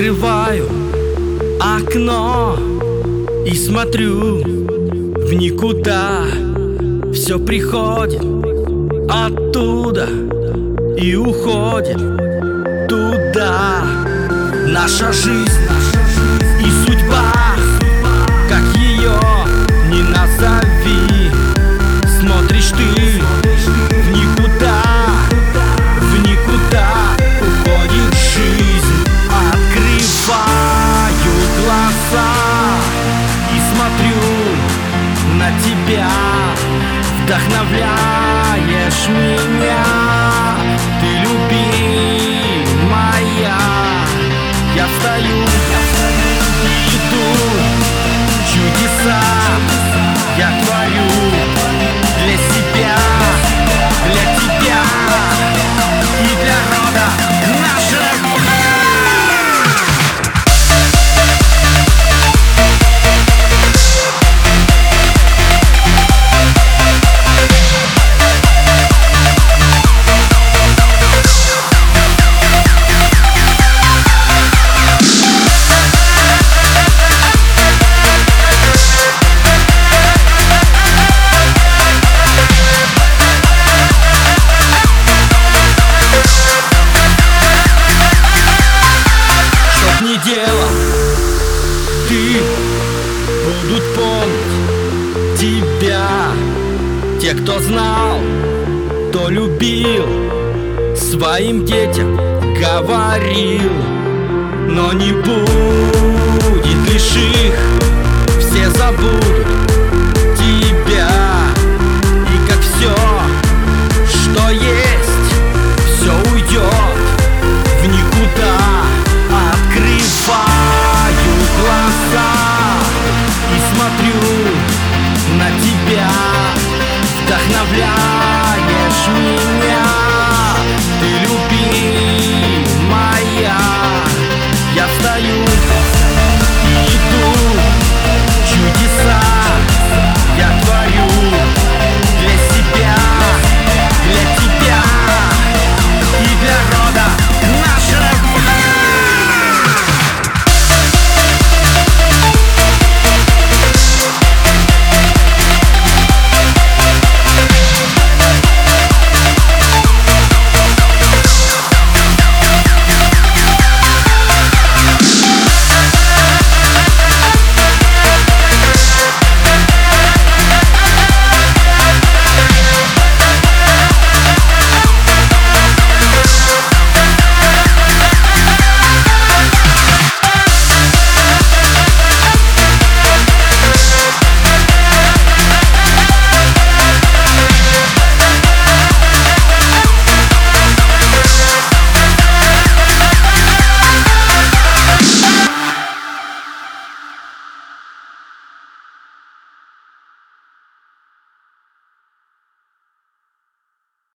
Открываю окно и смотрю в никуда. Все приходит оттуда и уходит туда. Наша жизнь и судьба, как ее не назови. Смотришь ты в никуда, уходит жизнь. Открываю глаза и смотрю на тебя. Вдохновляешь меня, ты любимая. Я встаю и иду, чудеса я творю для себя, для тебя и для рода нашего. Дело, ты будут помнить тебя те, кто знал, кто любил, своим детям говорил. Но не будет лишь их, все забудут тебя. И как все, что есть, все уйдет в никуда. Открываю глаза и смотрю на тебя. Вдохновляешь меня, ты любимая. Я встаю